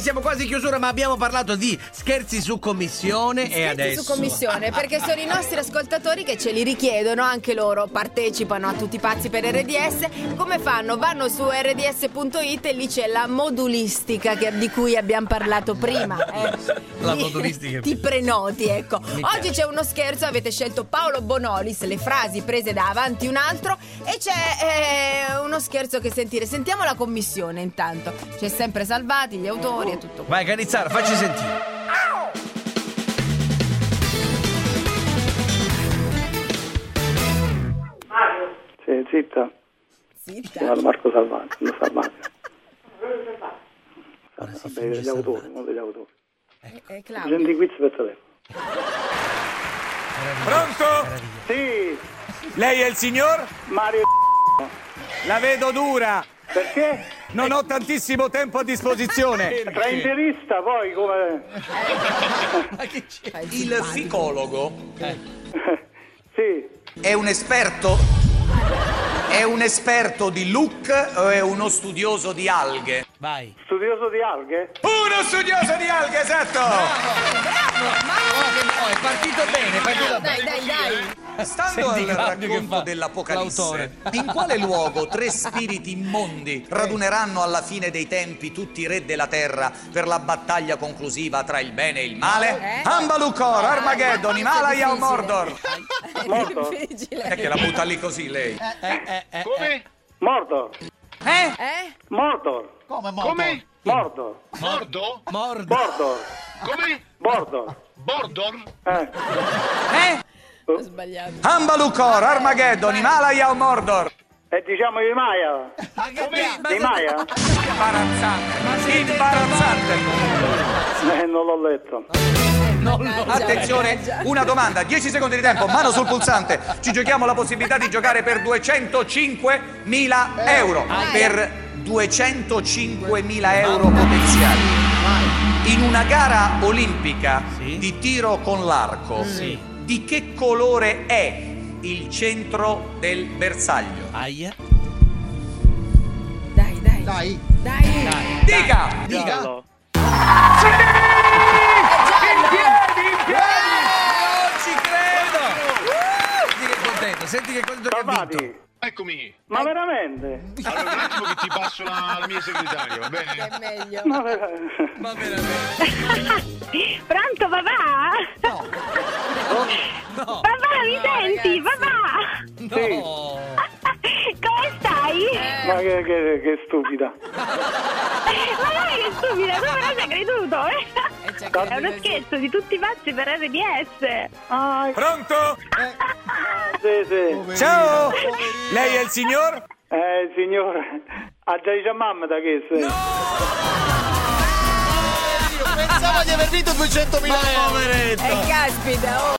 siamo quasi in chiusura, ma abbiamo parlato di scherzi su commissione. Scherzi e adesso su commissione, perché sono i nostri ascoltatori che ce li richiedono, anche loro partecipano a Tutti i pazzi per RDS. Come fanno? Vanno su rds.it e lì c'è la modulistica di cui abbiamo parlato prima. La modulistica. Ti prenoti, ecco. Oggi c'è uno scherzo, avete scelto Paolo Bonolis, le frasi prese da avanti un altro, e c'è uno scherzo che sentire. Sentiamo la commissione intanto. C'è sempre Salvati, gli autori e tutto. Vai Canizzaro, facci sentire. Sì, zitta. Zitta. Chiamato Marco Salvati, non Salvati. Ora si Vabbè, finge degli autori, Salvati. uno degli autori. Claudio. Gente quiz per telefono. Pronto? Sì, Lei è il signor? Mario. La vedo dura. Perché? Non ho tantissimo tempo a disposizione. Tra interista poi come... Ma che c'è? Il ficologo Sì, è un esperto? È un esperto di look o è uno studioso di alghe? Vai. studioso di alghe? Uno studioso di alghe, esatto! È partito bene, è partito bene. Dai. Stando Senti al Claudio che racconto fa dell'Apocalisse, l'autore. in quale luogo tre spiriti immondi raduneranno alla fine dei tempi tutti i re della terra per la battaglia conclusiva tra il bene e il male? Ambalukor, Armageddon, Himalaya o Mordor? Morto? Difficile. È che la butta lì così lei. Come? Morto? Morto? Come morto? Come? Morto? Mordo? Mordo. Bordo? Come? Bordo? Bordor? Ho sbagliato. Ambalukor, Armageddon, Himalaya o Mordor? E diciamo di Maya? Di Maya? Imbarazzante. Non l'ho letto. Attenzione, una domanda, 10 secondi di tempo, mano sul pulsante. Ci giochiamo la possibilità di giocare per 205.000 euro. Per 205.000 euro potenziali. In una gara olimpica di tiro con l'arco, di che colore è il centro del bersaglio? Aia. Dai. Dica! Giallo. Non ci credo! Senti che è contento, senti che è contento che ha vinto. Salvati? Eccomi. Ma veramente? Allora, un attimo che ti passo la mia segretaria, va bene? È meglio. Ma veramente? Ma veramente. Pronto papà? No. Papà mi senti? ragazzi. Papà? No. Come stai? Ma che stupida. Ma dai che stupida, come non ci hai creduto? È uno scherzo di tutti i pazzi per RDS. Ah, Pronto? sì. Ciao! Lei è il signor? Signore, ha già dice a mamma da che sei? Pensavo di aver vinto 200.000 euro. Poveretto. Caspita,